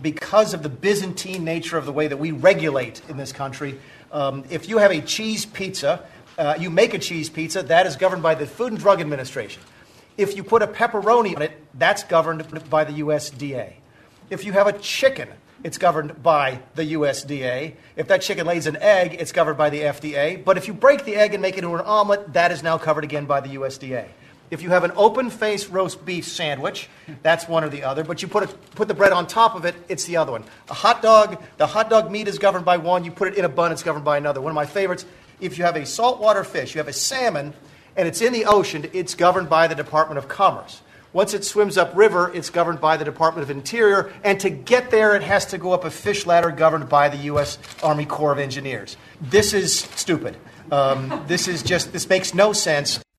because of the Byzantine nature of the way that we regulate in this country, if you have a cheese pizza, you make a cheese pizza, that is governed by the Food and Drug Administration. If you put a pepperoni on it, that's governed by the USDA. If you have a chicken, it's governed by the USDA. If that chicken lays an egg, it's covered by the FDA. But if you break the egg and make it into an omelet, that is now covered again by the USDA. If you have an open-faced roast beef sandwich, that's one or the other. But you put the bread on top of it, it's the other one. A hot dog, the hot dog meat is governed by one. You put it in a bun, it's governed by another. One of my favorites, if you have a saltwater fish, you have a salmon, and it's in the ocean, it's governed by the Department of Commerce. Once it swims upriver, it's governed by the Department of Interior, and to get there, it has to go up a fish ladder governed by the U.S. Army Corps of Engineers. This is stupid. This makes no sense.